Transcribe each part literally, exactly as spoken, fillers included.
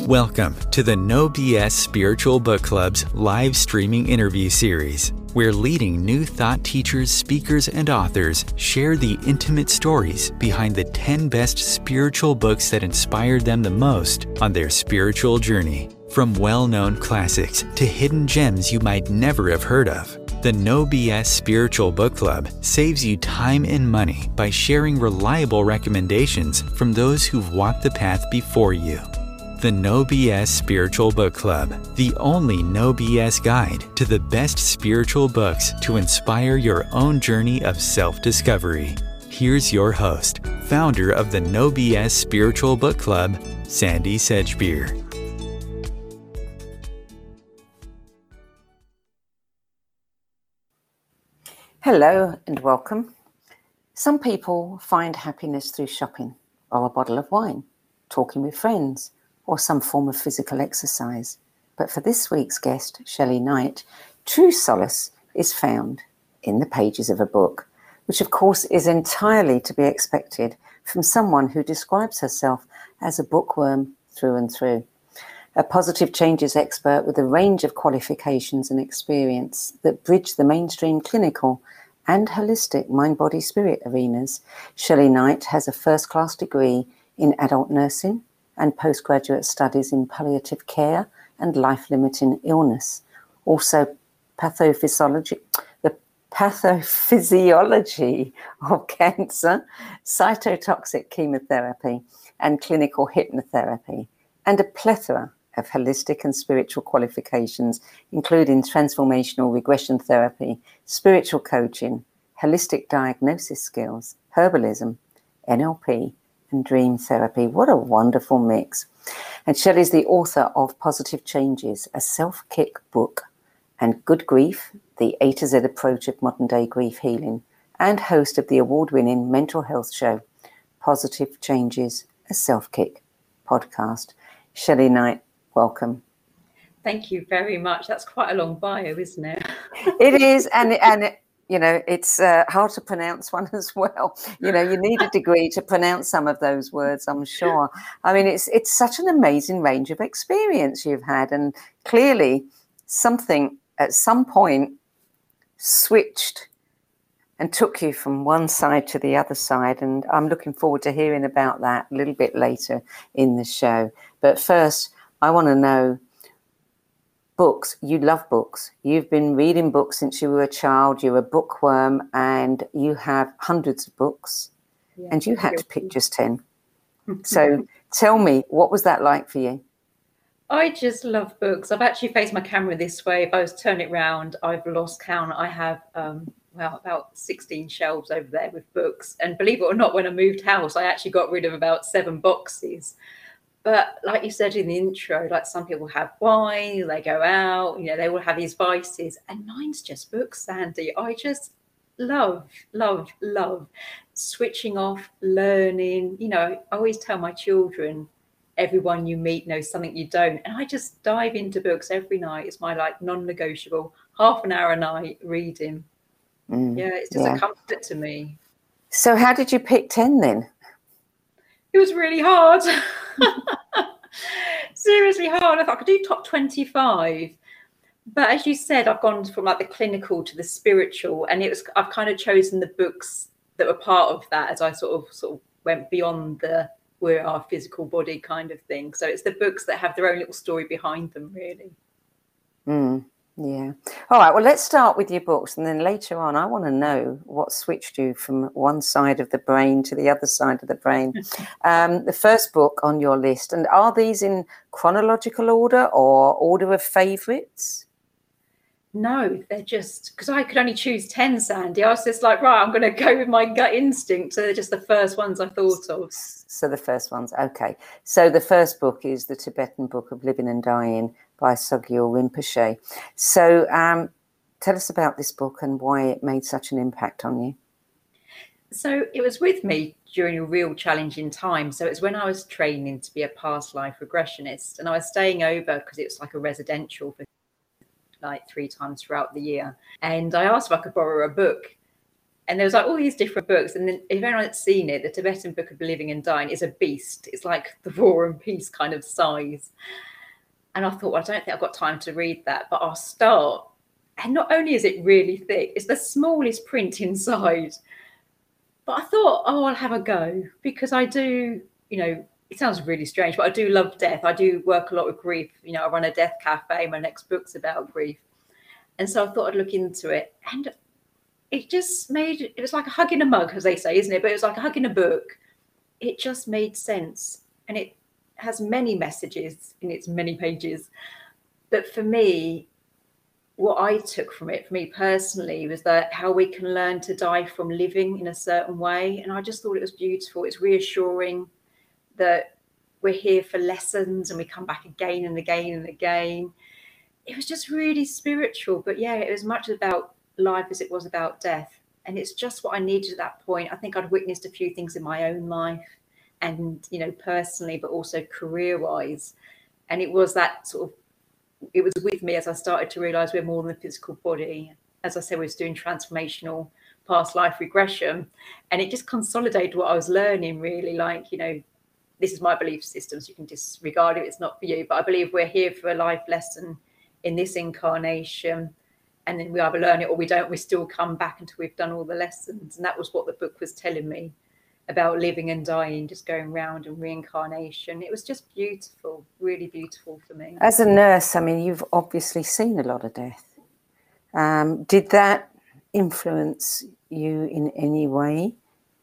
Welcome to the No B S Spiritual Book Club's live streaming interview series, where leading new thought teachers, speakers, and authors share the intimate stories behind the ten best spiritual books that inspired them the most on their spiritual journey. From well-known classics to hidden gems you might never have heard of, the No B S Spiritual Book Club saves you time and money by sharing reliable recommendations from those who've walked the path before you. The No B S Spiritual Book Club, the only No B S guide to the best spiritual books to inspire your own journey of self-discovery. Here's your host, founder of the No B S Spiritual Book Club, Sandy Sedgbeer. Hello and welcome. Some people find happiness through shopping, or a bottle of wine, talking with friends, or some form of physical exercise. But for this week's guest, Shelley Knight, true solace is found in the pages of a book, which of course is entirely to be expected from someone who describes herself as a bookworm through and through. A positive changes expert with a range of qualifications and experience that bridge the mainstream clinical and holistic mind-body-spirit arenas, Shelley Knight has a first-class degree in adult nursing and postgraduate studies in palliative care and life-limiting illness. Also, pathophysiology, the pathophysiology of cancer, cytotoxic chemotherapy, and clinical hypnotherapy, and a plethora of holistic and spiritual qualifications, including transformational regression therapy, spiritual coaching, holistic diagnosis skills, herbalism, N L P, and dream therapy. What a wonderful mix. And Shelley's the author of Positive Changes, a self-kick book, and Good Grief, the A to Z approach of modern-day grief healing, and host of the award-winning mental health show, Positive Changes, a self-kick podcast. Shelley Knight, welcome. Thank you very much. That's quite a long bio, isn't it? It is, and and you know, it's uh, hard to pronounce one as well. You know, you need a degree to pronounce some of those words, I'm sure. I mean, it's it's such an amazing range of experience you've had, and clearly something at some point switched and took you from one side to the other side, and I'm looking forward to hearing about that a little bit later in the show. But first, I want to know, books. You love books. You've been reading books since you were a child. You're a bookworm, and you have hundreds of books, yeah, and you had to pick just ten. So tell me, what was that like for you? I just love books. I've actually faced my camera this way. If I was to turn it round, I've lost count. I have, um, well, about sixteen shelves over there with books. And believe it or not, when I moved house, I actually got rid of about seven boxes. But like you said in the intro, like some people have wine, they go out, you know, they all have these vices. And mine's just books, Sandy. I just love, love, love switching off, learning. You know, I always tell my children, everyone you meet knows something you don't. And I just dive into books every night. It's my like non-negotiable, half an hour a night reading. Mm, yeah, it's just yeah. a comfort to me. So how did you pick ten then? It was really hard. Seriously hard. I thought I could do top twenty-five. But as you said, I've gone from like the clinical to the spiritual, and it was I've kind of chosen the books that were part of that as I sort of sort of went beyond the we're our physical body kind of thing. So it's the books that have their own little story behind them, really. Mm. Yeah. All right. Well, let's start with your books, and then later on, I want to know what switched you from one side of the brain to the other side of the brain. um, the first book on your list, and are these in chronological order or order of favourites? No, they're just because I could only choose ten, Sandy. I was just like, right, I'm going to go with my gut instinct. So they're just the first ones I thought of. So the first ones. Okay. So the first book is The Tibetan Book of Living and Dying by Sogyal Rinpoche. So um, tell us about this book and why it made such an impact on you. So it was with me during a real challenging time. So it's when I was training to be a past life regressionist, and I was staying over because it was like a residential for like three times throughout the year. And I asked if I could borrow a book. And there was like all these different books. And then if anyone's seen it, the Tibetan Book of Living and Dying is a beast. It's like the War and Peace kind of size. And I thought, well, I don't think I've got time to read that, but I'll start. And not only is it really thick, it's the smallest print inside. But I thought, oh, I'll have a go, because I do, you know, it sounds really strange, but I do love death. I do work a lot with grief. You know, I run a death cafe. My next book's about grief. And so I thought I'd look into it. And it just made, it was like a hug in a mug, as they say, isn't it? But it was like a hug in a book. It just made sense. And it has many messages in its many pages. But for me, what I took from it, for me personally, was that how we can learn to die from living in a certain way. And I just thought it was beautiful. It's reassuring that we're here for lessons and we come back again and again and again. It was just really spiritual. But yeah, it was much about life as it was about death. And it's just what I needed at that point. I think I'd witnessed a few things in my own life and, you know, personally, but also career-wise. And it was that sort of, it was with me as I started to realize we're more than a physical body. As I said, we was doing transformational past life regression, and it just consolidated what I was learning, really. Like, you know, this is my belief system, so you can disregard it. It's not for you. But I believe we're here for a life lesson in this incarnation. And then we either learn it or we don't. We still come back until we've done all the lessons. And that was what the book was telling me about living and dying, just going round and reincarnation. It was just beautiful, really beautiful for me. As a nurse, I mean, you've obviously seen a lot of death. Um, did that influence you in any way?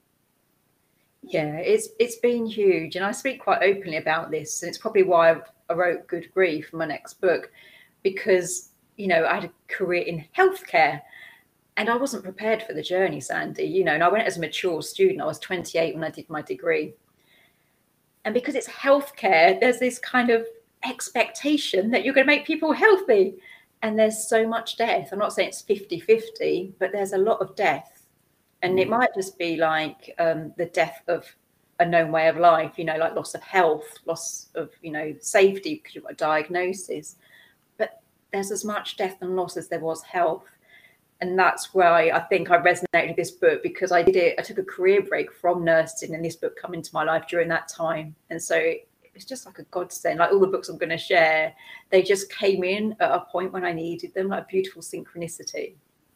Yeah, it's it's been huge. And I speak quite openly about this. And it's probably why I've, I wrote Good Grief, my next book, because, you know, I had a career in healthcare. And I wasn't prepared for the journey, Sandy, you know, and I went as a mature student. I was twenty-eight when I did my degree. And because it's healthcare, there's this kind of expectation that you're going to make people healthy. And there's so much death. I'm not saying it's fifty-fifty, but there's a lot of death. And it might just be like um, the death of a known way of life, you know, like loss of health, loss of, you know, safety because you've got a diagnosis. But there's as much death and loss as there was health. And that's why I think I resonated with this book, because I did it. I took a career break from nursing, and this book come into my life during that time. And so it's just like a godsend. Like all the books I'm going to share, they just came in at a point when I needed them, like beautiful synchronicity.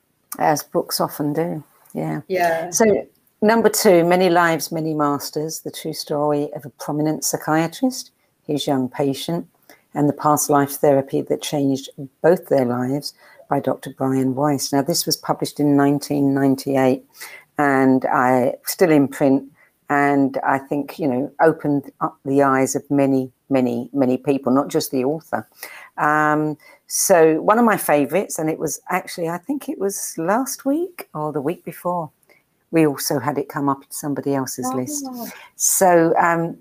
As books often do. Yeah. Yeah. So number two, Many Lives, Many Masters, the true story of a prominent psychiatrist, his young patient, and the past life therapy that changed both their lives, by Doctor Brian Weiss. Now, this was published in nineteen ninety-eight, and I still in print, and I think, you know, opened up the eyes of many, many, many people, not just the author. Um, so one of my favorites, and it was actually, I think it was last week or the week before, we also had it come up in somebody else's Oh. list. So um,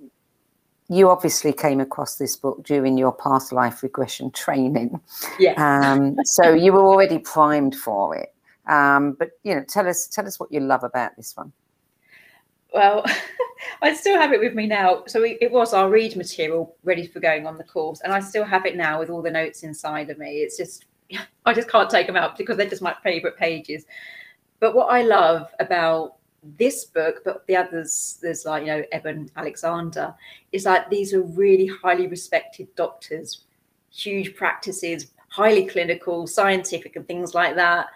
you obviously came across this book during your past life regression training. Yes. Um, so you were already primed for it. Um, but, you know, tell us, tell us what you love about this one. Well, I still have it with me now. So it was our read material ready for going on the course. And I still have it now with all the notes inside of me. It's just, I just can't take them out because they're just my favorite pages. But what I love about this book, but the others, there's like, you know, Eben Alexander, is like these are really highly respected doctors, huge practices, highly clinical, scientific and things like that.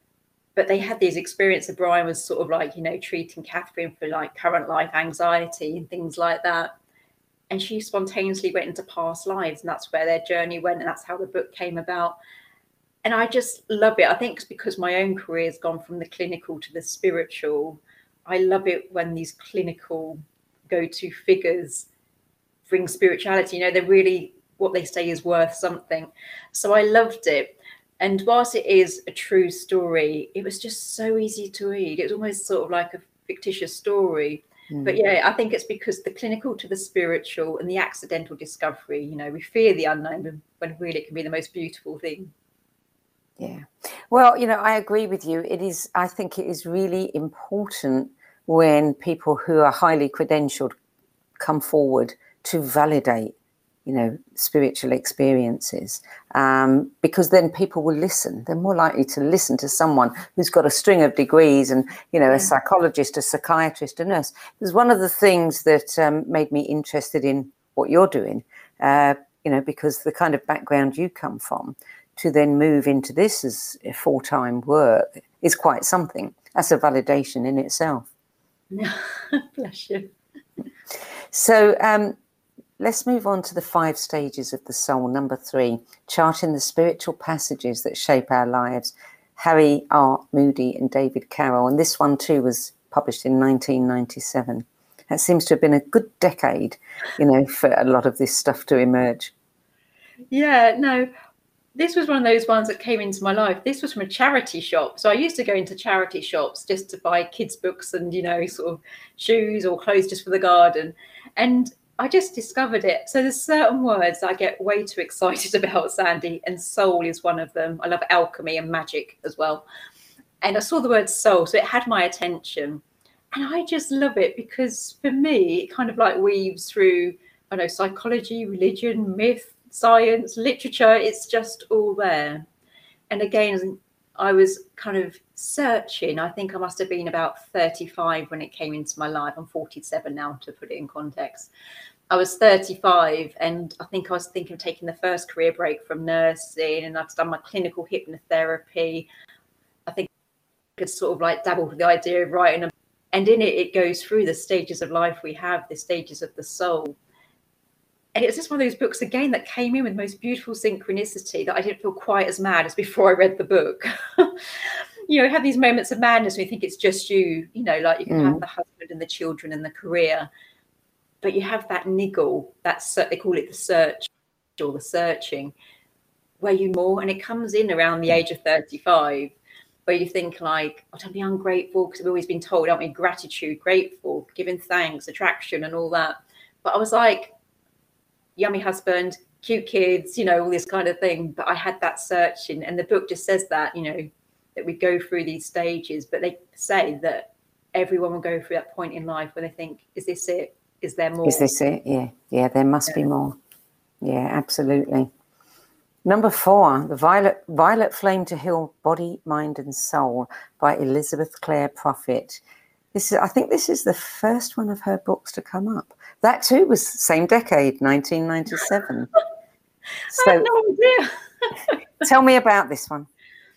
But they had these experiences. Brian was sort of like, you know, treating Catherine for like current life anxiety and things like that. And she spontaneously went into past lives, and that's where their journey went. And that's how the book came about. And I just love it. I think it's because my own career has gone from the clinical to the spiritual. I love it when these clinical go-to figures bring spirituality. You know, they're really, what they say is worth something. So I loved it. And whilst it is a true story, it was just so easy to read. It was almost sort of like a fictitious story. Mm. But yeah, I think it's because the clinical to the spiritual and the accidental discovery, you know, we fear the unknown when really it can be the most beautiful thing. Yeah. Well, you know, I agree with you. It is, I think it is really important when people who are highly credentialed come forward to validate you know, spiritual experiences, um, because then people will listen. They're more likely to listen to someone who's got a string of degrees and, you know, yeah. a psychologist, a psychiatrist, a nurse. It was one of the things that um, made me interested in what you're doing, uh, you know, because the kind of background you come from, to then move into this as a full-time work is quite something. That's a validation in itself. Bless you. So, um, let's move on to the five stages of the soul. Number three, charting the spiritual passages that shape our lives. Harry R. Moody and David Carroll. And this one too was published in nineteen ninety-seven. That seems to have been a good decade, you know, for a lot of this stuff to emerge. Yeah, no, this was one of those ones that came into my life. This was from a charity shop. So I used to go into charity shops just to buy kids' books and, you know, sort of shoes or clothes just for the garden. And I just discovered it. So there's certain words that I get way too excited about, Sandy, and soul is one of them. I love alchemy and magic as well. And I saw the word soul, so it had my attention. And I just love it because for me, it kind of like weaves through, I know, psychology, religion, myth, science, literature. It's just all there. And again, I was kind of searching. I think I must have been about thirty-five when it came into my life. I'm forty-seven now, to put it in context. I was thirty-five, and I think I was thinking of taking the first career break from nursing, and I'd done my clinical hypnotherapy. I think I could sort of like dabble with the idea of writing a, and in it, it goes through the stages of life we have, the stages of the soul. And it was just one of those books, again, that came in with the most beautiful synchronicity that I didn't feel quite as mad as before I read the book. You know, you have these moments of madness when you think it's just you, you know, like you can mm. have the husband and the children and the career, but you have that niggle, that's, they call it the search or the searching, where you more, and it comes in around the age of thirty-five, where you think like, oh, don't be ungrateful, because we've always been told, aren't we, gratitude, grateful, giving thanks, attraction and all that. But I was like, yummy husband, cute kids, you know, all this kind of thing. But I had that searching, and the book just says that, you know, that we go through these stages, but they say that everyone will go through that point in life where they think, is this it? Is there more? Is this it? Yeah. Yeah, there must yeah. be more. Yeah, absolutely. Number four, The Violet Violet Flame to Heal Body, Mind and Soul by Elizabeth Clare Prophet. This is, I think this is the first one of her books to come up. That too was the same decade, nineteen ninety-seven. So, I had no idea. Tell me about this one.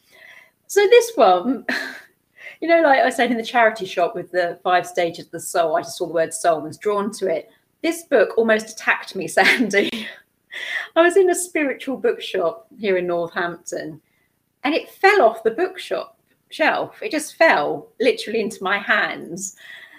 So this one, you know, like I said in the charity shop with the five stages of the soul, I just saw the word soul and was drawn to it. This book almost attacked me, Sandy. I was in a spiritual bookshop here in Northampton, and it fell off the bookshop shelf. It just fell literally into my hands.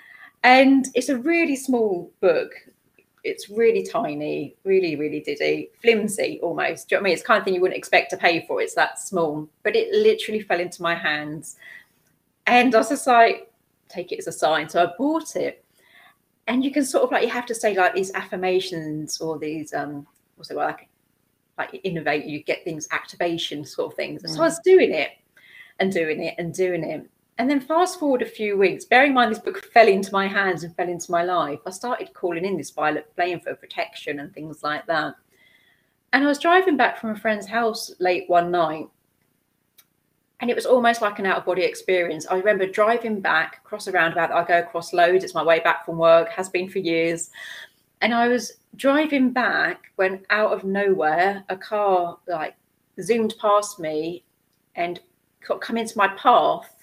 And it's a really small book. It's really tiny, really, really diddy, flimsy almost. Do you know what I mean? It's the kind of thing you wouldn't expect to pay for. It's that small, but it literally fell into my hands. And I was just like, take it as a sign. So I bought it. And you can sort of like, you have to say like these affirmations or these, um, what's it like, like innovate, you get things, activation sort of things. And so I was doing it and doing it and doing it. And then fast forward a few weeks, bearing in mind this book fell into my hands and fell into my life, I started calling in this violet flame for protection and things like that. And I was driving back from a friend's house late one night, and it was almost like an out-of-body experience. I remember driving back across a roundabout that I go across loads. It's my way back from work, has been for years. And I was driving back when out of nowhere, a car like zoomed past me and come into my path.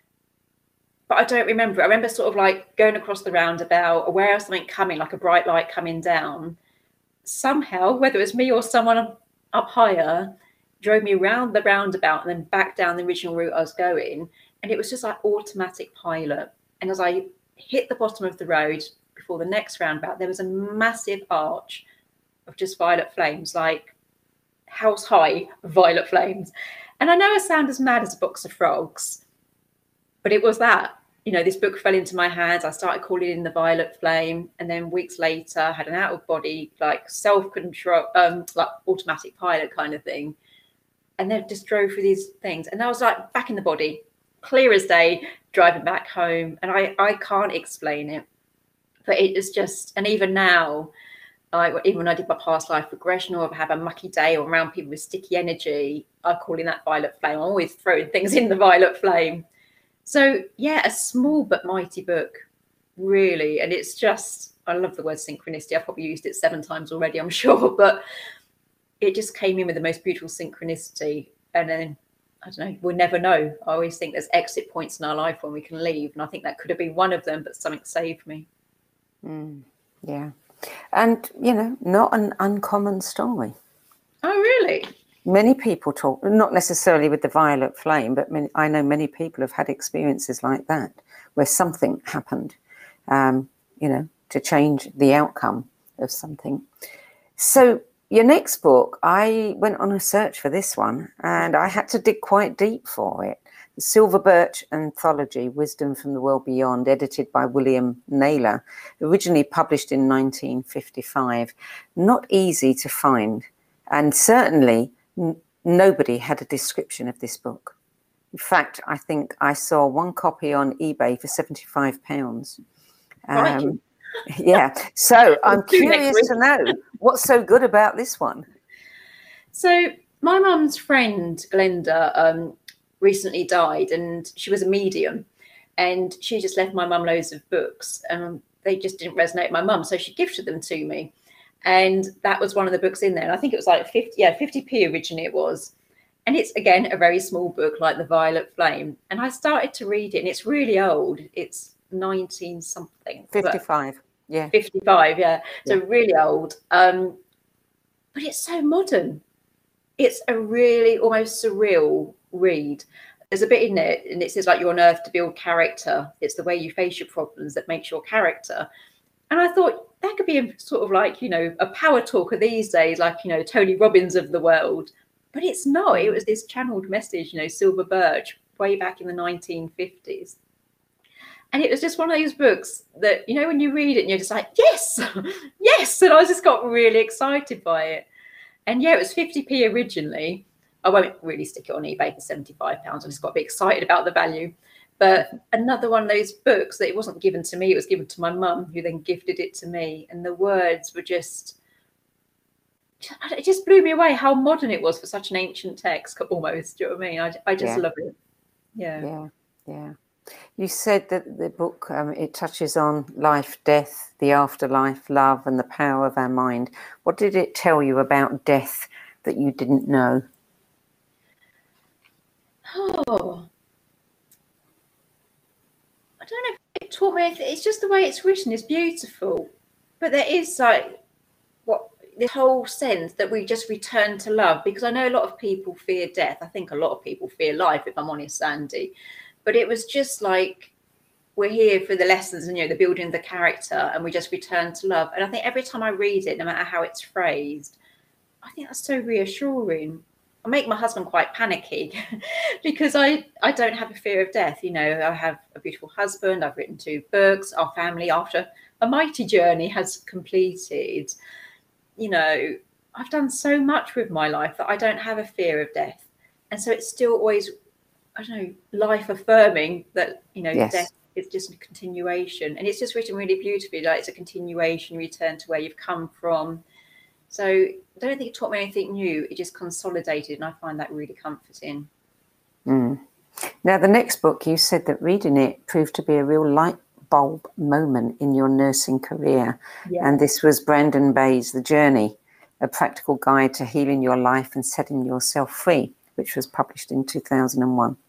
But I don't remember. I remember sort of like going across the roundabout, aware of something coming, like a bright light coming down. Somehow, whether it was me or someone up higher, drove me around the roundabout and then back down the original route I was going. And it was just like automatic pilot. And as I hit the bottom of the road before the next roundabout, there was a massive arch of just violet flames, like house high violet flames. And I know I sound as mad as a box of frogs, but it was that. You know, this book fell into my hands. I started calling in the violet flame. And then weeks later, I had an out of body, like self-control, um, like automatic pilot kind of thing. And then just drove through these things. And I was like back in the body, clear as day, driving back home. And I, I can't explain it. But it is just, and even now, Like even when I did my past life regression, or if I have a mucky day or around people with sticky energy, I call in that violet flame. I'm always throwing things in the violet flame. So yeah, a small but mighty book, really. And it's just, I love the word synchronicity. I've probably used it seven times already, I'm sure, but it just came in with the most beautiful synchronicity. And then, I don't know, we'll never know. I always think there's exit points in our life when we can leave. And I think that could have been one of them, but something saved me. Mm, yeah. And, you know, not an uncommon story. Oh, really? Many people talk, not necessarily with the violet flame, but many, I know many people have had experiences like that, where something happened, um, you know, to change the outcome of something. So your next book, I went on a search for this one, and I had to dig quite deep for it. The Silver Birch Anthology, Wisdom from the World Beyond, edited by William Naylor, originally published in nineteen fifty-five. Not easy to find, and certainly n- nobody had a description of this book. In fact, I think I saw one copy on eBay for seventy-five pounds. Um, yeah, so I'm curious to know what's so good about this one. So my mum's friend, Glenda, um, recently died, and she was a medium, and she just left my mum loads of books, and they just didn't resonate with my mum, so she gifted them to me, and that was one of the books in there. And I think it was like fifty, yeah, fifty p originally it was, and it's again a very small book like the Violet Flame. And I started to read it, and it's really old. It's nineteen something. fifty-five, yeah. fifty-five, yeah. So yeah. really old, um, but it's so modern. It's a really almost surreal read. There's a bit in it, and it says like you're on earth to build character. It's the way you face your problems that makes your character. And I thought that could be a sort of like, you know, a power talker these days, like, you know, Tony Robbins of the world. But it's not. It was this channeled message, you know, Silver Birch, way back in the nineteen fifties. And it was just one of those books that, you know, when you read it and you're just like, yes, yes. And I just got really excited by it. And yeah, it was fifty p originally. I won't really stick it on eBay for seventy-five pounds. I just got a bit excited about the value. But another one of those books that it wasn't given to me, it was given to my mum, who then gifted it to me. And the words were just, it just blew me away how modern it was for such an ancient text, almost. Do you know what I mean? I, I just yeah. love it. Yeah. Yeah, yeah. You said that the book, um, it touches on life, death, the afterlife, love, and the power of our mind. What did it tell you about death that you didn't know? Oh, I don't know if it taught me anything. It's just the way it's written is beautiful. But there is like what this whole sense that we just return to love, because I know a lot of people fear death. I think a lot of people fear life, if I'm honest, Sandy. But it was just like, we're here for the lessons and, you know, the building of the character, and we just return to love. And I think every time I read it, no matter how it's phrased, I think that's so reassuring. I make my husband quite panicky because I, I don't have a fear of death. You know, I have a beautiful husband. I've written two books. Our family, after a mighty journey, has completed. You know, I've done so much with my life that I don't have a fear of death. And so it's still always, I don't know, life affirming that, you know, yes. death is just a continuation. And it's just written really beautifully, like it's a continuation, return to where you've come from. So I don't think it taught me anything new. It just consolidated, and I find that really comforting. Mm. Now, the next book, you said that reading it proved to be a real light bulb moment in your nursing career. Yeah. And this was Brandon Bay's The Journey, a practical guide to healing your life and setting yourself free, which was published in two thousand one.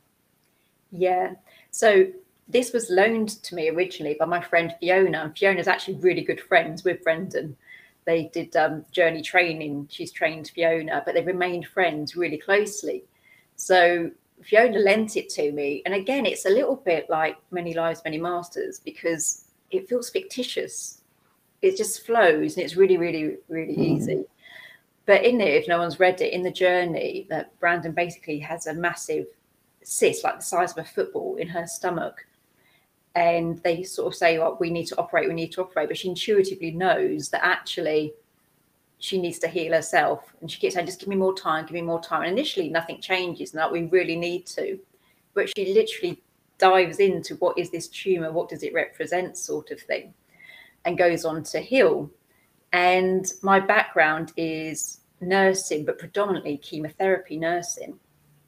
Yeah. So this was loaned to me originally by my friend Fiona. And Fiona's actually really good friends with Brendan. They did um, journey training. She's trained Fiona, but they remained friends really closely. So Fiona lent it to me. And again, it's a little bit like Many Lives, Many Masters, because it feels fictitious. It just flows, and it's really, really, really mm. easy. But in it, if no one's read it, in the journey, that Brandon basically has a massive cyst, like the size of a football, in her stomach. And they sort of say, well, we need to operate, we need to operate. But she intuitively knows that actually she needs to heal herself. And she keeps saying, just give me more time, give me more time. And initially nothing changes, and that we really need to. But she literally dives into what is this tumor, what does it represent, sort of thing, and goes on to heal. And my background is nursing, but predominantly chemotherapy nursing.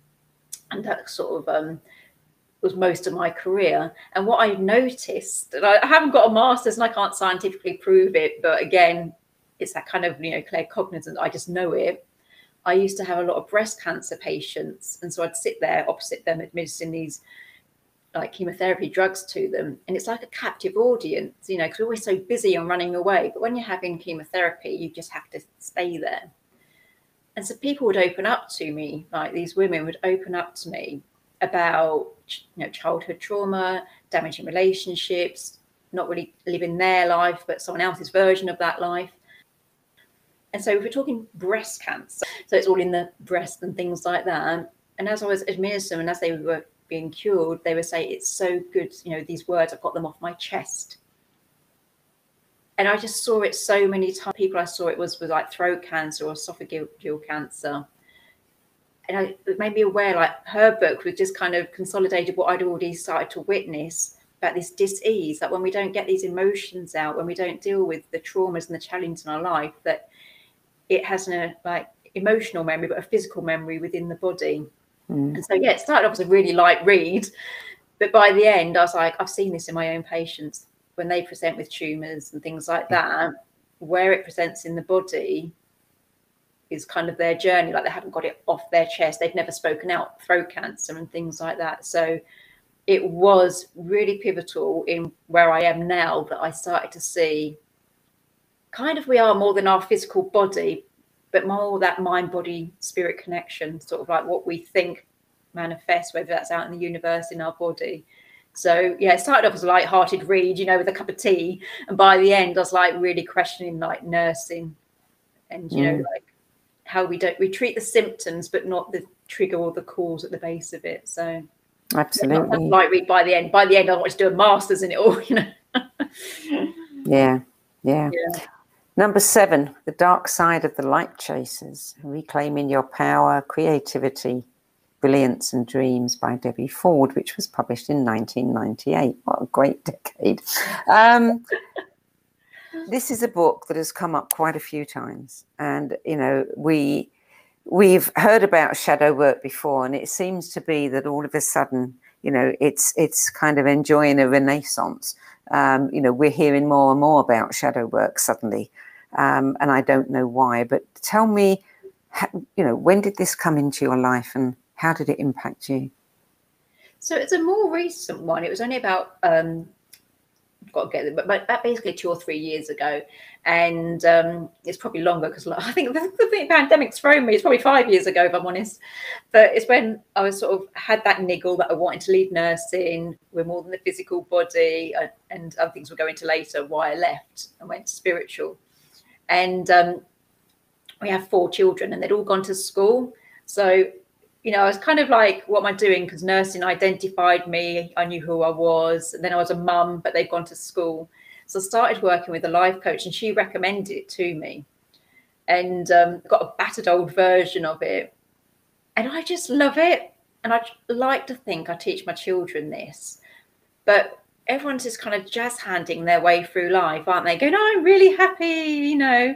And that sort of um, was most of my career. And what I noticed, and I haven't got a master's and I can't scientifically prove it, but again, it's that kind of, you know, claircognizance, I just know it. I used to have a lot of breast cancer patients. And so I'd sit there opposite them administering these like chemotherapy drugs to them. And it's like a captive audience, you know, because we're always so busy and running away. But when you're having chemotherapy, you just have to stay there. And so people would open up to me, like these women would open up to me about, you know, childhood trauma, damaging relationships, not really living their life, but someone else's version of that life. And so if we're talking breast cancer, so it's all in the breast and things like that. And as I was administering and as they were being cured, they would say, it's so good, you know, these words, I've got them off my chest. And I just saw it so many times. People I saw it was with like throat cancer or esophageal cancer. And I, it made me aware, like her book was just kind of consolidated what I'd already started to witness about this dis-ease, that when we don't get these emotions out, when we don't deal with the traumas and the challenges in our life, that it has a like emotional memory, but a physical memory within the body. Mm. And so, yeah, it started off as a really light read. But by the end, I was like, I've seen this in my own patients. When they present with tumours and things like that, where it presents in the body is kind of their journey. Like they haven't got it off their chest. They've never spoken out, throat cancer and things like that. So it was really pivotal in where I am now that I started to see kind of we are more than our physical body, but more that mind, body, spirit connection, sort of like what we think manifests, whether that's out in the universe, in our body. So, yeah, it started off as a light-hearted read, you know, with a cup of tea. And by the end, I was like really questioning like nursing and, you mm. know, like how we don't, we treat the symptoms, but not the trigger or the cause at the base of it. So absolutely. Not light read by the end. By the end, I wanted to do a master's in it all, you know. yeah, yeah. Yeah. Number seven, The Dark Side of the Light Chasers, Reclaiming Your Power, Creativity, Brilliance and Dreams by Debbie Ford, which was published in nineteen ninety-eight. What a great decade. Um, this is a book that has come up quite a few times. And, you know, we, we've heard about shadow work before, and it seems to be that all of a sudden, you know, it's, it's kind of enjoying a renaissance. Um, you know, we're hearing more and more about shadow work suddenly. Um, and I don't know why, but tell me, you know, when did this come into your life and how did it impact you? So it's a more recent one. It was only about, um, I've got to get it, but, but about basically two or three years ago. And um, it's probably longer because I think the, the pandemic's thrown me. It's probably five years ago, if I'm honest. But it's when I was sort of had that niggle that I wanted to leave nursing. We're more than the physical body, uh, and other things we'll go into later, why I left and went to spiritual. And um, we have four children and they'd all gone to school. So, you know, I was kind of like, what am I doing? Because nursing identified me. I knew who I was. And then I was a mum, but they'd gone to school. So I started working with a life coach and she recommended it to me. And um, got a battered old version of it. And I just love it. And I'd like to think I teach my children this. But everyone's just kind of jazz handing their way through life, aren't they? Going, oh, I'm really happy, you know.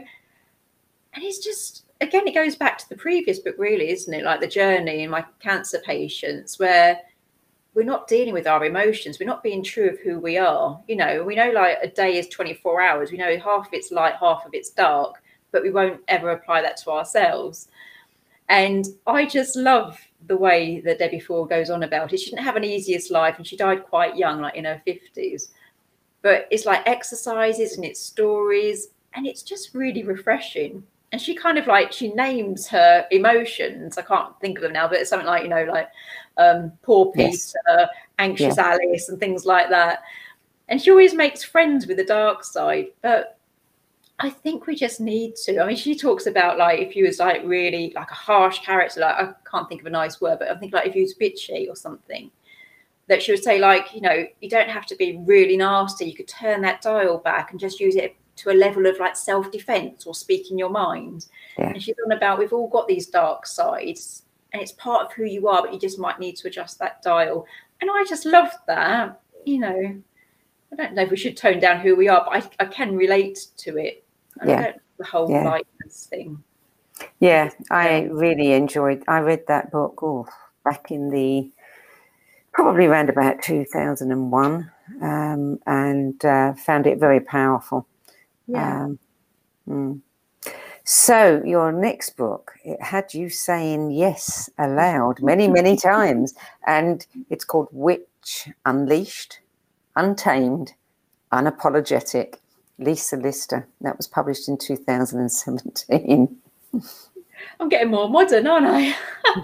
And it's just, again, it goes back to the previous book, really, isn't it? Like the journey in my cancer patients, where we're not dealing with our emotions. We're not being true of who we are. You know, we know like a day is twenty-four hours. We know half of it's light, half of it's dark, but we won't ever apply that to ourselves. And I just love the way that Debbie Ford goes on about it. She didn't have an easiest life and she died quite young, like in her fifties. But it's like exercises and it's stories and it's just really refreshing. And she kind of like, she names her emotions. I can't think of them now, but it's something like, you know, like um, poor Peter, yes. anxious yeah. Alice and things like that. And she always makes friends with the dark side. But I think we just need to. I mean, she talks about like if you was like really like a harsh character, like I can't think of a nice word, but I think like if you was bitchy or something, that she would say like, you know, you don't have to be really nasty. You could turn that dial back and just use it to a level of like self-defense or speaking your mind. Yeah. And she's on about we've all got these dark sides and it's part of who you are, but you just might need to adjust that dial. And I just loved that. You know, I don't know if we should tone down who we are, but I, I can relate to it. And Yeah. I don't the whole Yeah. lightness thing. Yeah, I really enjoyed. I read that book oh, back in the probably around about two thousand one, um, and uh, found it very powerful. Yeah. Um, mm. So your next book, it had you saying yes aloud many, many times, and it's called Witch Unleashed, Untamed, Unapologetic. Lisa Lister. That was published in two thousand seventeen. I'm getting more modern, aren't I?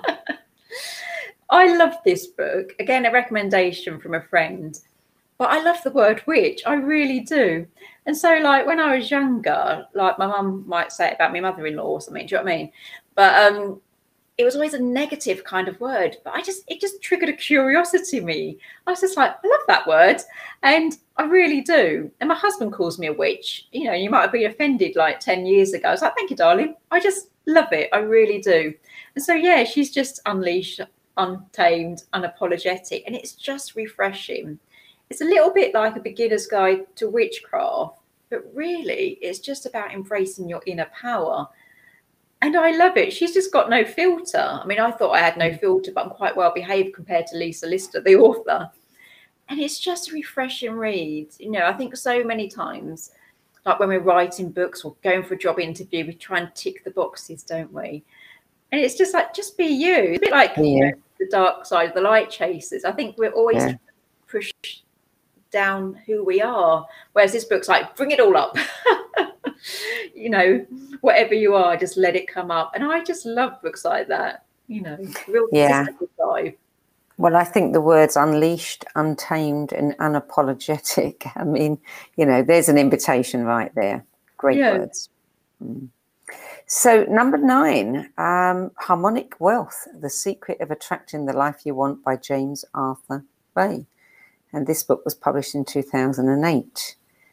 I love this book. Again, a recommendation from a friend. But I love the word witch. I really do. And so, like, when I was younger, like my mum might say it about my mother-in-law or something. Do you know what I mean? But um, it was always a negative kind of word. But I just, it just triggered a curiosity in me. I was just like, I love that word. And I really do. And my husband calls me a witch. You know, you might have been offended like ten years ago. I was like, thank you, darling. I just love it. I really do. And so, yeah, she's just unleashed, untamed, unapologetic. And it's just refreshing. It's a little bit like a beginner's guide to witchcraft, but really it's just about embracing your inner power. And I love it. She's just got no filter. I mean, I thought I had no filter, but I'm quite well behaved compared to Lisa Lister, the author. And it's just a refreshing read. You know, I think so many times, like when we're writing books or going for a job interview, we try and tick the boxes, don't we? And it's just like, just be you. It's a bit like, yeah. you know, the dark side of the light chasers. I think we're always Yeah. pushed down who we are, whereas this book's like, bring it all up. You know, whatever you are, just let it come up. And I just love books like that, you know, real Yeah. vibe. Well, I think the words unleashed, untamed, and unapologetic, I mean, you know, there's an invitation right there. Great Yeah. words. Mm. So number nine, um, Harmonic Wealth, The Secret of Attracting the Life You Want by James Arthur Ray. And this book was published in two thousand eight.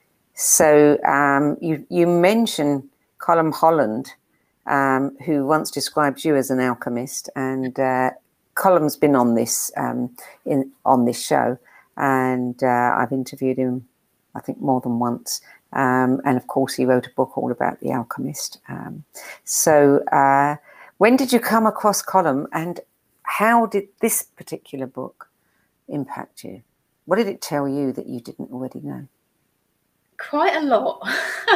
So um, you, you mentioned Colm Holland, um, who once described you as an alchemist, and uh, Colm's been on this um, in on this show, and uh, I've interviewed him, I think, more than once. Um, and of course, he wrote a book all about the alchemist. Um, so uh, when did you come across Colm, and how did this particular book impact you? What did it tell you that you didn't already know? Quite a lot.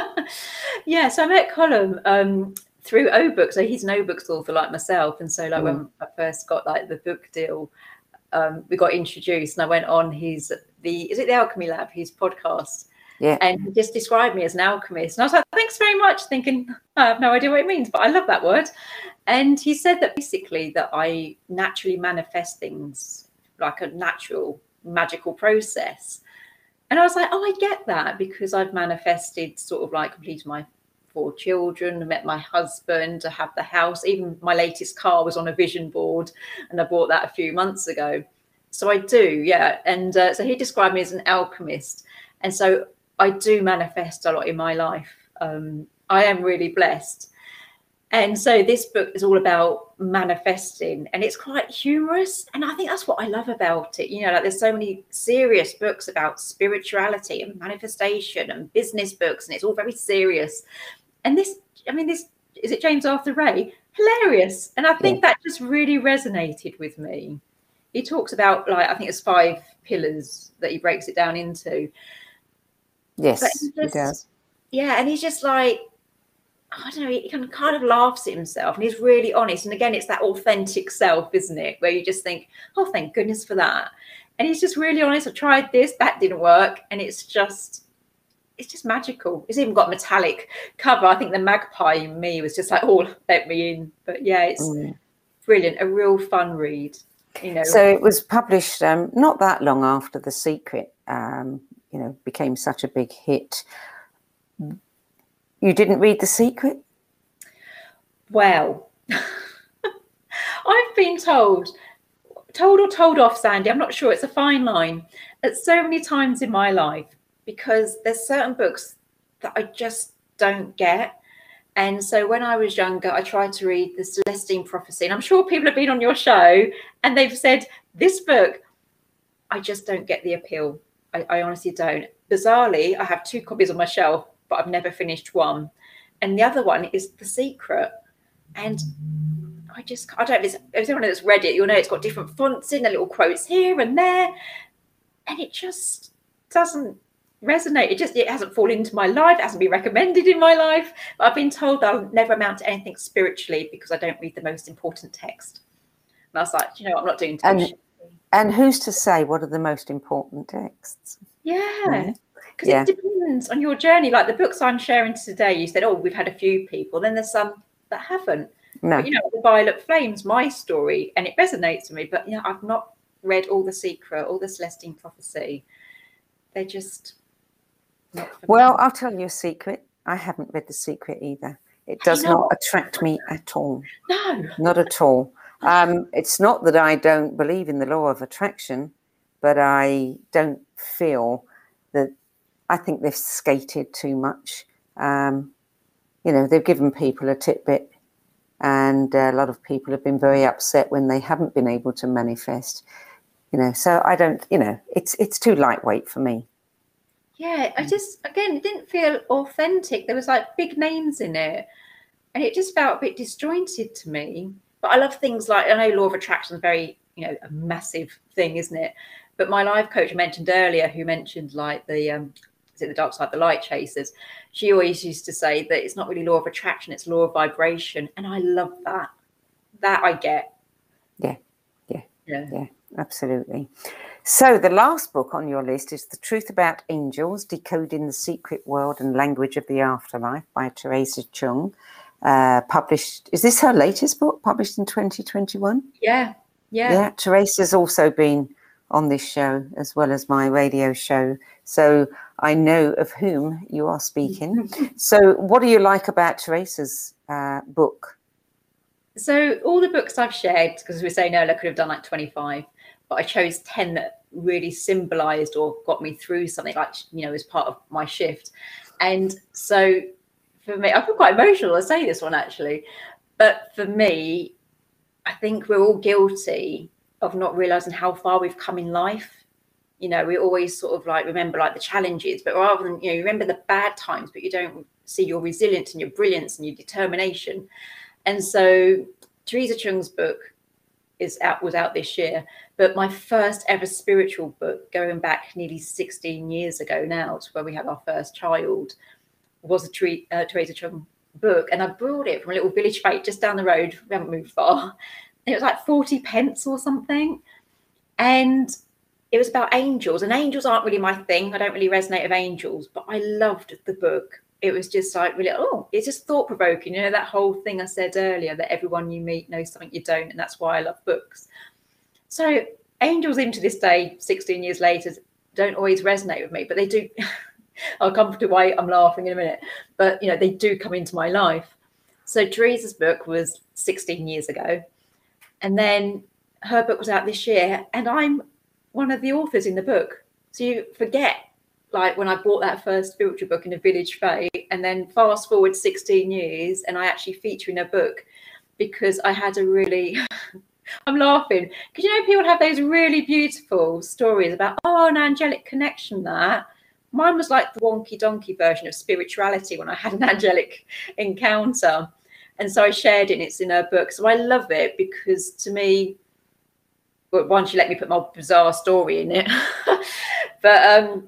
Yeah, so I met Colm um, through O Books. So he's an O Books author like myself. And so like mm. when I first got like the book deal, um, we got introduced and I went on his, the is it the Alchemy Lab, his podcast. Yeah. And he just described me as an alchemist. And I was like, thanks very much, thinking, I have no idea what it means, but I love that word. And he said that basically that I naturally manifest things like a natural magical process. And I was like, oh, I get that, because I've manifested sort of like completed my four children, met my husband, to have the house. Even my latest car was on a vision board and I bought that a few months ago. So I do, yeah. And uh, so he described me as an alchemist. And so I do manifest a lot in my life. Um, I am really blessed. And so this book is all about manifesting, and it's quite humorous. And I think that's what I love about it. You know, like there's so many serious books about spirituality and manifestation and business books, and it's all very serious. And this, I mean, this, is it James Arthur Ray? Hilarious. And I think yeah. that just really resonated with me. He talks about, like, I think it's five pillars that he breaks it down into. Yes, he, just, he does. Yeah, and he's just like, I don't know, he can kind of laughs at himself, and he's really honest. And again, it's that authentic self, isn't it? Where you just think, oh, thank goodness for that. And he's just really honest. I tried this, that didn't work. And it's just, it's just magical. It's even got a metallic cover. I think the magpie in me was just like, oh, let me in. But yeah, it's mm. brilliant. A real fun read. You know. So it was published um, not that long after The Secret, um, you know, became such a big hit. You didn't read The Secret? Well, I've been told, told or told off, Sandy, I'm not sure, it's a fine line, at so many times in my life, because there's certain books that I just don't get. And so when I was younger, I tried to read the Celestine Prophecy, and I'm sure people have been on your show and they've said, this book, I just don't get the appeal. I, I honestly don't. Bizarrely, I have two copies on my shelf, but I've never finished one. and the other one is The Secret. And I just, I don't know, if anyone that's read it, you'll know it's got different fonts in, the little quotes here and there. And it just doesn't resonate. It just, it hasn't fallen into my life. It hasn't been recommended in my life. But I've been told that I'll never amount to anything spiritually because I don't read the most important text. And I was like, you know, I'm not doing too and, and who's to say what are the most important texts? Yeah. Mm-hmm. Because yeah. it depends on your journey. Like the books I'm sharing today, you said, oh, we've had a few people. Then there's some that haven't. No. But, you know, The Violet Flames, my story, and it resonates with me. But, you know, I've not read all The Secret, all the Celestine Prophecy. They're just not for Well, me. I'll tell you a secret. I haven't read The Secret either. It does not attract me at all. No. Not at all. Um, it's not that I don't believe in the law of attraction, but I don't feel that, I think they've skated too much. Um, you know, they've given people a tidbit, and a lot of people have been very upset when they haven't been able to manifest. You know, so I don't, you know, it's it's too lightweight for me. Yeah, I just, again, it didn't feel authentic. There was like big names in it, and it just felt a bit disjointed to me. But I love things like, I know law of attraction is very, you know, a massive thing, isn't it? But my life coach I mentioned earlier, who mentioned like the, um, is it the dark side, the light chasers? She always used to say that it's not really law of attraction, it's law of vibration. And I love that. That I get. Yeah, yeah, yeah, yeah, absolutely. So the last book on your list is The Truth About Angels, Decoding the Secret World and Language of the Afterlife by Teresa Chung. Uh, published, is this her latest book, published in twenty twenty-one? Yeah, yeah. Yeah, Teresa's also been on this show as well as my radio show. So I know of whom you are speaking. So what do you like about Teresa's uh, book? So all the books I've shared, because we were saying earlier, I could have done like twenty-five, but I chose ten that really symbolized or got me through something, like, you know, as part of my shift. And so for me, I feel quite emotional to say this one actually, but for me, I think we're all guilty of not realizing how far we've come in life. You know, we always sort of like remember like the challenges, but rather than, you know, you remember the bad times, but you don't see your resilience and your brilliance and your determination. And so Teresa Chung's book is out, was out this year, but my first ever spiritual book, going back nearly sixteen years ago now, to where we had our first child, was a tre- uh, Teresa Chung book. And I brought it from a little village fair just down the road. We haven't moved far. And it was like forty pence or something. And it was about angels, and angels aren't really my thing. I don't really resonate with angels, but I loved the book. It was just like really, oh, it's just thought provoking. You know, that whole thing I said earlier, that everyone you meet knows something you don't. And that's why I love books. So angels, even to this day, sixteen years later, don't always resonate with me, but they do. I'll come to why I'm laughing in a minute, but you know, they do come into my life. So Teresa's book was sixteen years ago, and then her book was out this year, and I'm one of the authors in the book. So you forget, like when I bought that first spiritual book in a village fair, and then fast forward sixteen years, and I actually feature in a book because I had a really, I'm laughing because, you know, people have those really beautiful stories about, oh, an angelic connection. That mine was like the wonky donkey version of spirituality when I had an angelic encounter. And so I shared it, and it's in her book. So I love it because to me, well, one, she let me put my bizarre story in it, but um,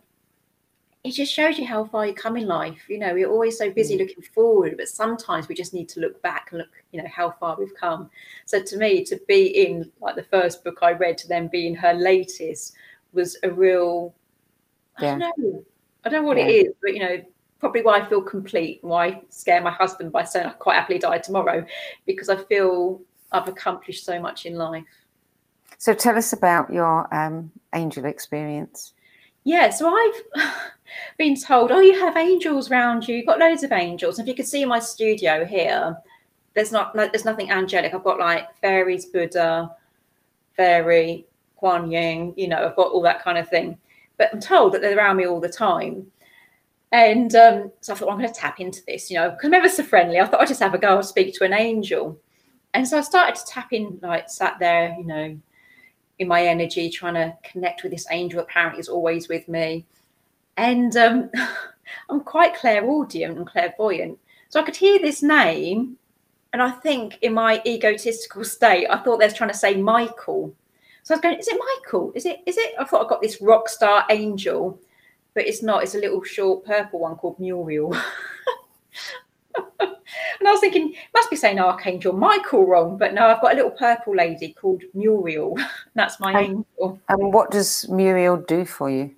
it just shows you how far you come in life. You know, we're always so busy looking forward, but sometimes we just need to look back and look, you know, how far we've come. So to me, to be in like the first book I read to then be in her latest was a real, yeah. I don't know, I don't know what yeah. it is, but, you know, probably why I feel complete, why I scare my husband by saying I quite happily die tomorrow, because I feel I've accomplished so much in life. So tell us about your um, angel experience. Yeah, so I've been told, oh, you have angels around you. You've got loads of angels. And if you could see my studio here, there's not, no, there's nothing angelic. I've got like fairies, Buddha, fairy, Kuan Yin, you know, I've got all that kind of thing. But I'm told that they're around me all the time. And um, so I thought, well, I'm going to tap into this, you know, because I'm ever so friendly. I thought I'd just have a go, I'll speak to an angel. And so I started to tap in, like sat there, you know, in my energy, trying to connect with this angel. Apparently is always with me. And um, I'm quite clairaudient and clairvoyant. So I could hear this name, and I think in my egotistical state, I thought they was trying to say Michael. So I was going, is it Michael? Is it? Is it? I thought I got this rock star angel, but it's not. It's a little short purple one called Muriel. And I was thinking, must be saying Archangel Michael wrong, but no, I've got a little purple lady called Muriel. That's my and, angel. And what does Muriel do for you?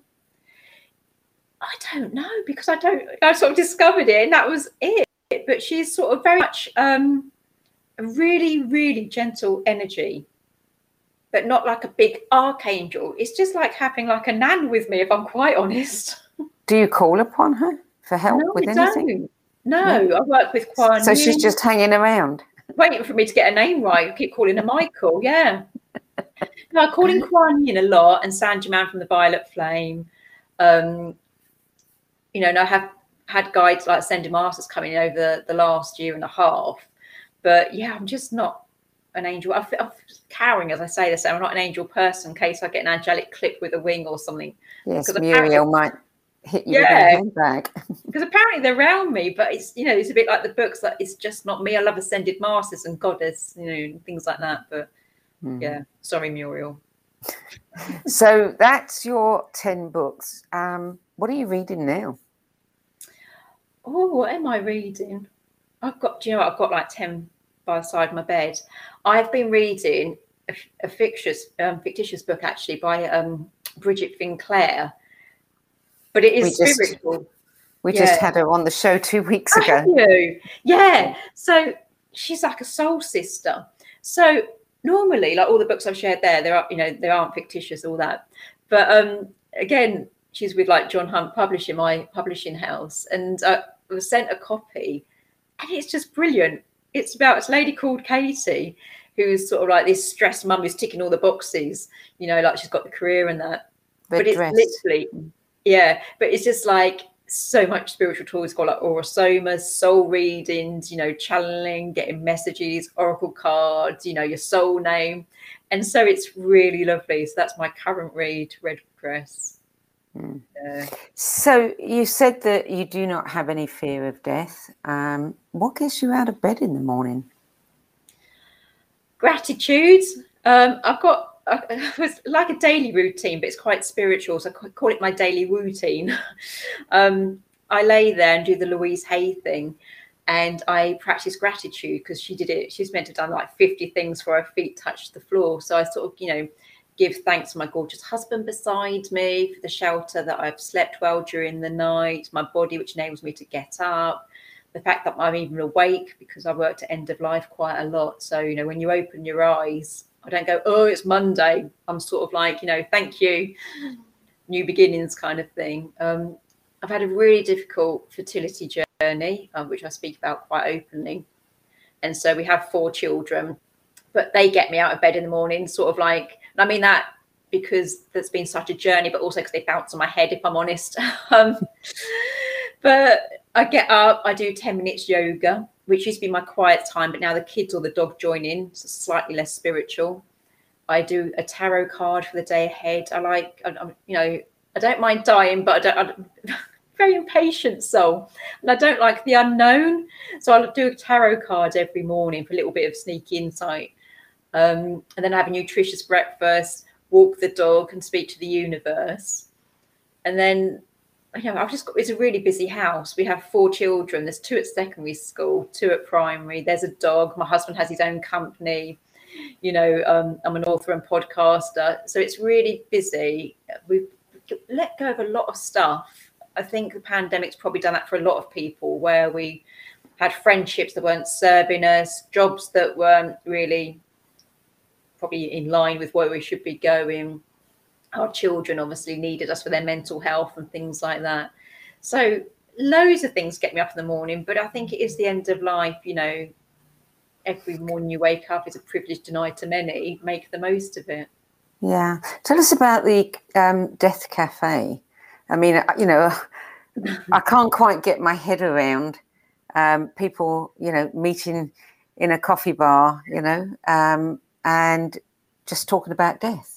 I don't know, because I don't, I sort of discovered it and that was it. But she's sort of very much um, a really, really gentle energy, but not like a big archangel. It's just like having like a nan with me, if I'm quite honest. Do you call upon her for help no, with I anything? Don't. No, no, I work with Kuan So Yin. she's just hanging around? Waiting for me to get a name right. I keep calling her Michael, yeah. No, I call him Kuan Yin a lot, and Sanji Man from the Violet Flame. Um, you know, and I have had guides like Ascended Masters coming over the, the last year and a half. But yeah, I'm just not an angel. I feel, I'm cowering as I say this. I'm not an angel person in case I get an angelic clip with a wing or something. Yes, Muriel might hit you yeah, with a handbag. Because apparently they're around me, but it's, you know, it's a bit like the books that it's just not me. I love Ascended Masters and Goddess, you know, things like that. But mm. yeah, sorry, Muriel. So that's your ten books. Um, what are you reading now? Oh, what am I reading? I've got, do you know what? I've got like ten by the side of my bed. I've been reading a, a fictitious, um, fictitious book actually by um, Bridget Sinclair, but it is we spiritual. Just, we yeah. just had her on the show two weeks ago. Have you? Yeah. So she's like a soul sister. So normally, like all the books I've shared there, there are, you know, they aren't fictitious, all that. But um, again, she's with like John Hunt Publishing, my publishing house, and uh, I was sent a copy, and it's just brilliant. It's about this lady called Katie, who's sort of like this stressed mum who's ticking all the boxes, you know, like she's got the career and that. The but dress. It's literally, yeah, but it's just like so much spiritual tools. It's got like aurosomas, soul readings, you know, channeling, getting messages, oracle cards, you know, your soul name. And so it's really lovely. So that's my current read, Red Press. Mm. Yeah. So you said that you do not have any fear of death. Um, what gets you out of bed in the morning? Gratitude. Um, I've got uh, it's like a daily routine, but it's quite spiritual. So I call it my daily routine. um, I lay there and do the Louise Hay thing, and I practice gratitude because she did it. She's meant to have done like fifty things before her feet touched the floor. So I sort of, you know, give thanks to my gorgeous husband beside me, for the shelter that I've slept well during the night, my body, which enables me to get up, the fact that I'm even awake because I worked at end of life quite a lot. So, you know, when you open your eyes, I don't go, oh, it's Monday. I'm sort of like, you know, thank you, new beginnings kind of thing. Um, I've had a really difficult fertility journey, uh, which I speak about quite openly. And so we have four children, but they get me out of bed in the morning, sort of like, and I mean that because that's been such a journey, but also because they bounce on my head, if I'm honest. um, but I get up, I do ten minutes yoga, which used to be my quiet time, but now the kids or the dog join in, so slightly less spiritual. I do a tarot card for the day ahead. I like, I, I, you know, I don't mind dying, but I don't, I'm very impatient soul. And I don't like the unknown. So I'll do a tarot card every morning for a little bit of sneak insight. Um, and then I have a nutritious breakfast, walk the dog and speak to the universe. And then, you know, I've just got, it's a really busy house. We have four children. There's two at secondary school, two at primary. There's a dog. My husband has his own company. You know, um, I'm an author and podcaster. So it's really busy. We've let go of a lot of stuff. I think the pandemic's probably done that for a lot of people, where we had friendships that weren't serving us, jobs that weren't really probably in line with where we should be going. Our children obviously needed us for their mental health and things like that. So loads of things get me up in the morning, but I think it is the end of life. You know, every morning you wake up is a privilege denied to many. Make the most of it. Yeah. Tell us about the um, Death Cafe. I mean, you know, I can't quite get my head around um, people, you know, meeting in a coffee bar, you know, um, and just talking about death.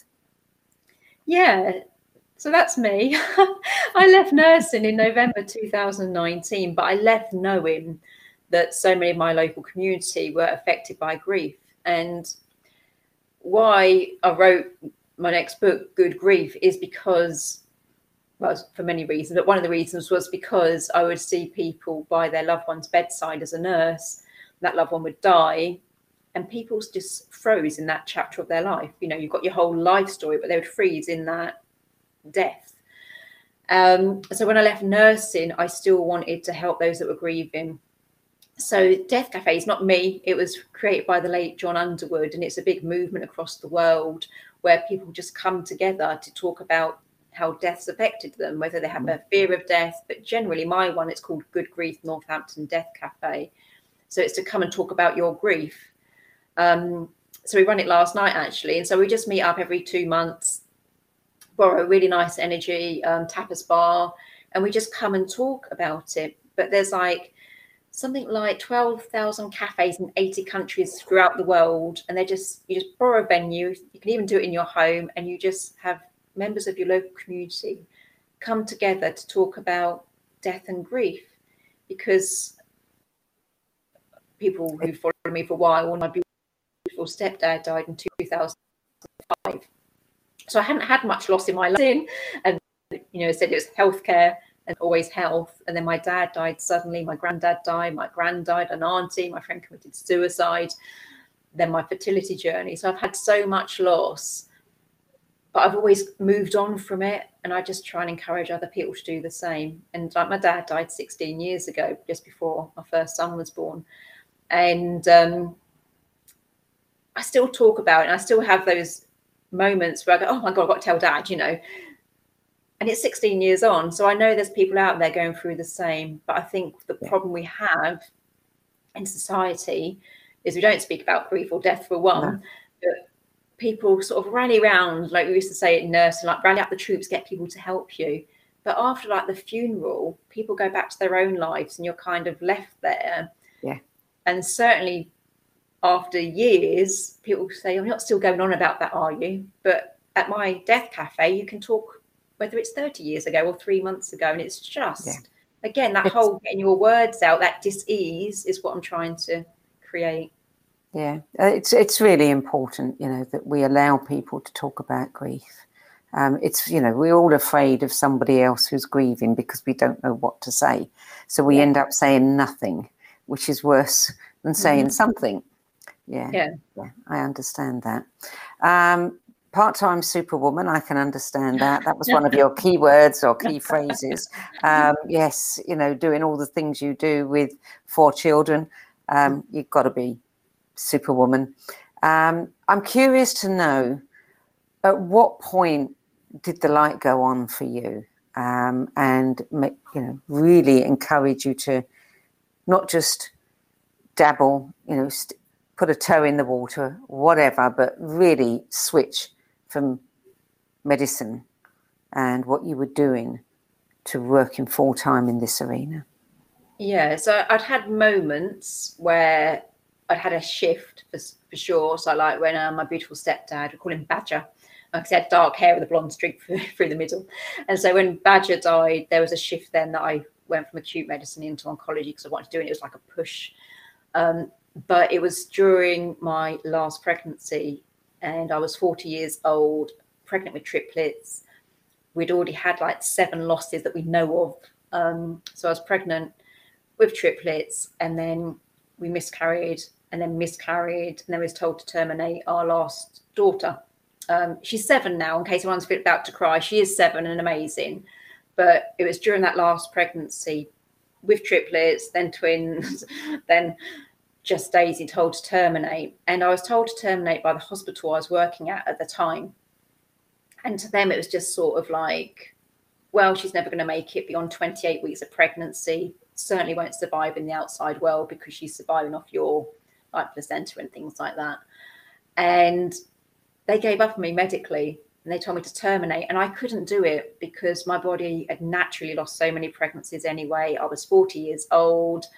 Yeah, so that's me. I left nursing in November two thousand nineteen, but I left knowing that so many of my local community were affected by grief. And why I wrote my next book, Good Grief, is because, well, for many reasons, but one of the reasons was because I would see people by their loved one's bedside as a nurse. That loved one would die, and people just froze in that chapter of their life. You know, you've got your whole life story, but they would freeze in that death. Um, so when I left nursing, I still wanted to help those that were grieving. So Death Cafe is not me. It was created by the late John Underwood, and it's a big movement across the world where people just come together to talk about how death's affected them, whether they have a fear of death. But generally, my one, it's called Good Grief Northampton Death Cafe. So it's to come and talk about your grief. Um, so we run it last night, actually. And so we just meet up every two months, borrow a really nice energy um, tapas bar, and we just come and talk about it. But there's like something like twelve thousand cafes in eighty countries throughout the world. And they just, you just borrow a venue. You can even do it in your home, and you just have members of your local community come together to talk about death and grief. Because people who followed me for a while, my beautiful stepdad died in two thousand five. So I hadn't had much loss in my life, and, you know, said it was healthcare and always health. And then my dad died suddenly, my granddad died, my grand died, an auntie, my friend committed suicide, then my fertility journey. So I've had so much loss, but I've always moved on from it. And I just try and encourage other people to do the same. And like my dad died sixteen years ago, just before my first son was born. And um, I still talk about it, and I still have those moments where I go, oh my God, I've got to tell dad, you know. And it's sixteen years on. So I know there's people out there going through the same. But I think the problem we have in society is we don't speak about grief or death, for one. No. But people sort of rally around, like we used to say at nursing, like rally up the troops, get people to help you. But after like the funeral, people go back to their own lives, and you're kind of left there. Yeah. And certainly after years, people say, you're not still going on about that, are you? But at my Death Cafe, you can talk whether it's thirty years ago or three months ago. And it's just, yeah. again, that it's, whole getting your words out, that dis-ease is what I'm trying to create. Yeah, it's it's really important, you know, that we allow people to talk about grief. Um, it's, you know, we're all afraid of somebody else who's grieving because we don't know what to say. So we yeah. end up saying nothing, which is worse than saying mm-hmm. something. Yeah, yeah, yeah, I understand that. Um, part-time superwoman, I can understand that. That was one of your key words or key phrases. Um, yes, you know, doing all the things you do with four children, um, you've got to be superwoman. Um, I'm curious to know, at what point did the light go on for you, um, and make, you know, really encourage you to not just dabble, you know, st- put a toe in the water, whatever, but really switch from medicine and what you were doing to working full time in this arena? Yeah, so I'd had moments where I'd had a shift for, for sure. So like when uh, my beautiful stepdad, we call him Badger, because he had dark hair with a blonde streak through the middle. And so when Badger died, there was a shift then that I went from acute medicine into oncology because I wanted to do it. It was like a push. Um, but it was during my last pregnancy, and I was forty years old, pregnant with triplets. We'd already had like seven losses that we know of. Um, so I was pregnant with triplets, and then we miscarried, and then miscarried, and then we was told to terminate our last daughter. Um, she's seven now, in case anyone's about to cry. She is seven and amazing. But it was during that last pregnancy with triplets, then twins, then just Daisy, told to terminate. And I was told to terminate by the hospital I was working at at the time. And to them, it was just sort of like, well, she's never going to make it beyond twenty-eight weeks of pregnancy. Certainly won't survive in the outside world because she's surviving off your like placenta and things like that. And they gave up on me medically, and they told me to terminate. And I couldn't do it because my body had naturally lost so many pregnancies anyway. I was forty years old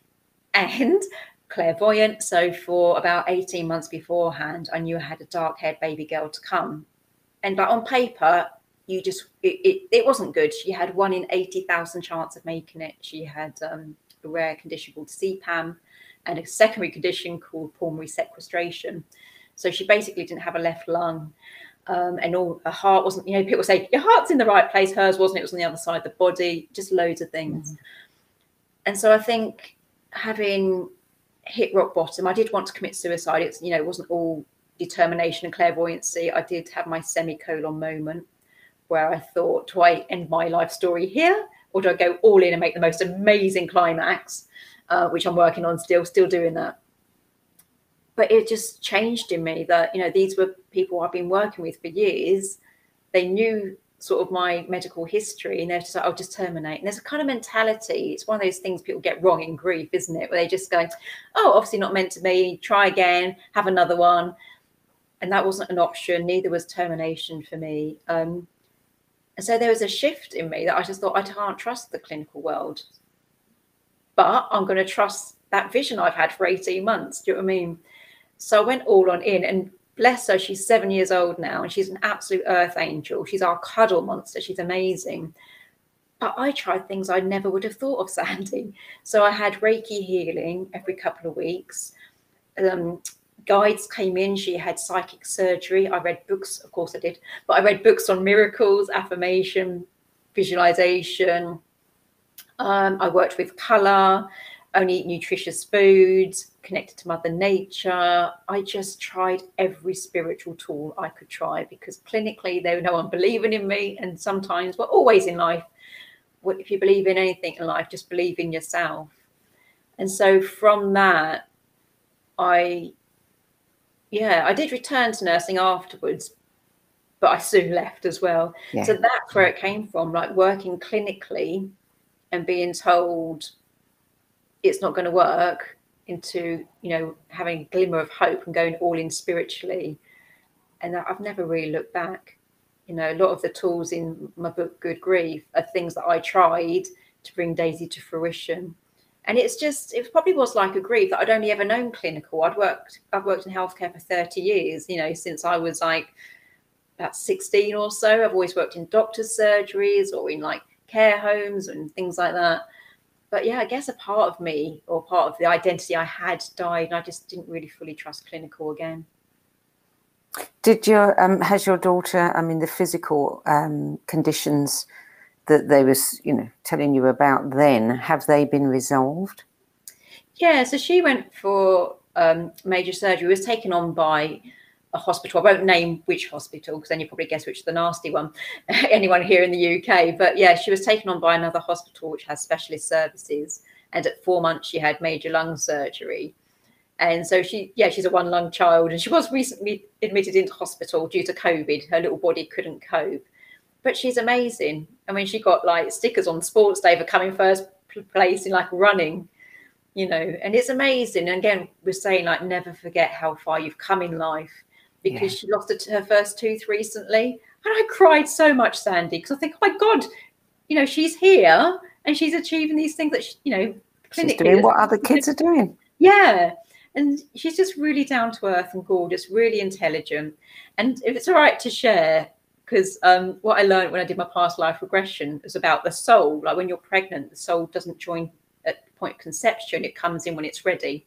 and clairvoyant. So for about eighteen months beforehand, I knew I had a dark-haired baby girl to come. And like on paper, you just, it, it, it wasn't good. She had one in eighty thousand chance of making it. She had um, a rare condition called C PAM and a secondary condition called pulmonary sequestration. So she basically didn't have a left lung. Um, and all her heart wasn't, you know, people say your heart's in the right place, hers wasn't, it was on the other side of the body, just loads of things. Mm-hmm. And so I think having hit rock bottom, I did want to commit suicide. It's, you know, it wasn't all determination and clairvoyancy. I did have my semicolon moment where I thought, do I end my life story here, or do I go all in and make the most amazing climax, uh, which I'm working on still, still doing that. But it just changed in me that, you know, these were people I've been working with for years. They knew sort of my medical history, and they're just like, I'll just terminate. And there's a kind of mentality. It's one of those things people get wrong in grief, isn't it? Where they just go, oh, obviously not meant to be, try again, have another one. And that wasn't an option. Neither was termination for me. Um, and so there was a shift in me that I just thought, I can't trust the clinical world. But I'm going to trust that vision I've had for eighteen months. Do you know what I mean? So I went all on in, and bless her, she's seven years old now, and she's an absolute earth angel. She's our cuddle monster. She's amazing. But I tried things I never would have thought of, Sandy. So I had Reiki healing every couple of weeks. Um, guides came in. She had psychic surgery. I read books. Of course I did. But I read books on miracles, affirmation, visualization. Um, I worked with colour. Only eat nutritious foods, connected to Mother Nature. I just tried every spiritual tool I could try, because clinically there was no one believing in me. And sometimes, well, always in life, if you believe in anything in life, just believe in yourself. And so from that, I, yeah, I did return to nursing afterwards, but I soon left as well. Yeah. So that's where it came from, like working clinically and being told it's not going to work, into, you know, having a glimmer of hope and going all in spiritually. And I've never really looked back. You know, a lot of the tools in my book, Good Grief, are things that I tried to bring Daisy to fruition. And it's just, it probably was like a grief that I'd only ever known clinical. I'd worked, I've worked in healthcare for thirty years, you know, since I was like about sixteen or so. I've always worked in doctor's surgeries or in like care homes and things like that. But yeah, I guess a part of me, or part of the identity I had, died, and I just didn't really fully trust clinical again. Did your um, has your daughter, I mean, the physical um, conditions that they was, you know, telling you about then, have they been resolved? Yeah, so she went for um, major surgery. Was taken on by a hospital. I won't name which hospital, because then you probably guess which is the nasty one. Anyone here in the U K. But yeah, she was taken on by another hospital which has specialist services. And at four months, she had major lung surgery. And so she, yeah, she's a one lung child. And she was recently admitted into hospital due to COVID. Her little body couldn't cope. But she's amazing. I mean, she got like stickers on Sports Day for coming first place in like running, you know, and it's amazing. And again, we're saying like, never forget how far you've come in life. Because yeah. she lost it to her first tooth recently. And I cried so much, Sandy, because I think, oh my God, you know, she's here and she's achieving these things that, she, you know, clinically. She's doing what other kids are doing. Yeah. And she's just really down to earth and gorgeous, really intelligent. And if it's all right to share, because um, what I learned when I did my past life regression was about the soul. Like when you're pregnant, the soul doesn't join at the point of conception. It comes in when it's ready.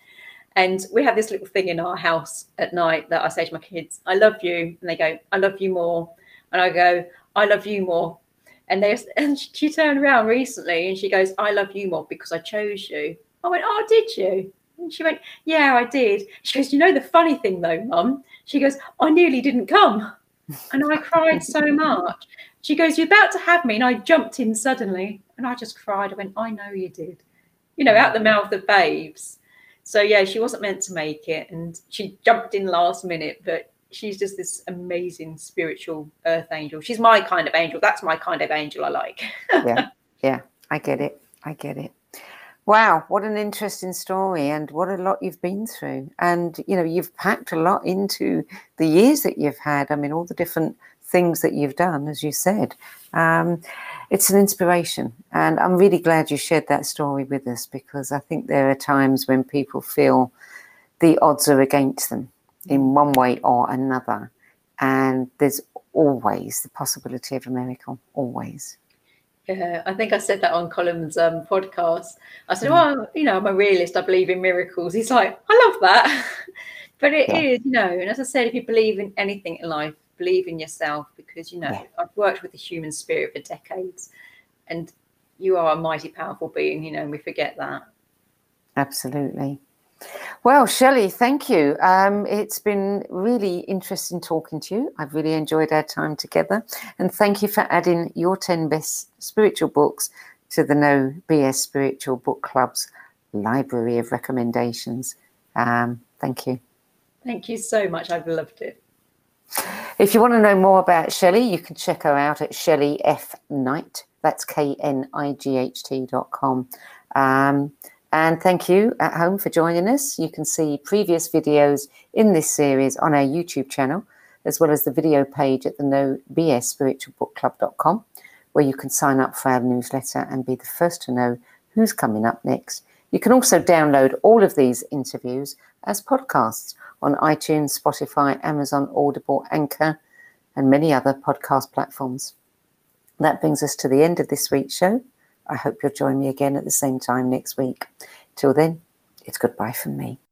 And we have this little thing in our house at night that I say to my kids, I love you. And they go, I love you more. And I go, I love you more. And they and she turned around recently and she goes, I love you more because I chose you. I went, oh, did you? And she went, yeah, I did. She goes, you know, the funny thing though, Mum, she goes, I nearly didn't come. And I cried so much. She goes, you're about to have me. And I jumped in suddenly and I just cried. I went, I know you did. You know, out the mouth of babes. So, yeah, she wasn't meant to make it and she jumped in last minute, but she's just this amazing spiritual earth angel. She's my kind of angel. That's my kind of angel I like. yeah, yeah, I get it. I get it. Wow, what an interesting story and what a lot you've been through. And, you know, you've packed a lot into the years that you've had. I mean, all the different things that you've done, as you said. Um, it's an inspiration. And I'm really glad you shared that story with us, because I think there are times when people feel the odds are against them in one way or another. And there's always the possibility of a miracle, always. Yeah, I think I said that on Colin's um, podcast. I said, Mm. well, you know, I'm a realist. I believe in miracles. He's like, I love that. But it Yeah. is, you know, and as I said, if you believe in anything in life, believe in yourself, because, you know, Yeah. I've worked with the human spirit for decades, and you are a mighty powerful being, you know, and we forget that. Absolutely. Well, Shelley, thank you. Um, it's been really interesting talking to you. I've really enjoyed our time together. And thank you for adding your ten best spiritual books to the No B S Spiritual Book Club's library of recommendations. Um, thank you. Thank you so much. I've loved it. If you want to know more about Shelley, you can check her out at Shelley F Knight. That's K N I G H T dot com. Um, and thank you at home for joining us. You can see previous videos in this series on our YouTube channel, as well as the video page at the No B S Spiritual Book Club dot com, where you can sign up for our newsletter and be the first to know who's coming up next. You can also download all of these interviews as podcasts on iTunes, Spotify, Amazon, Audible, Anchor, and many other podcast platforms. That brings us to the end of this week's show. I hope you'll join me again at the same time next week. Till then, it's goodbye from me.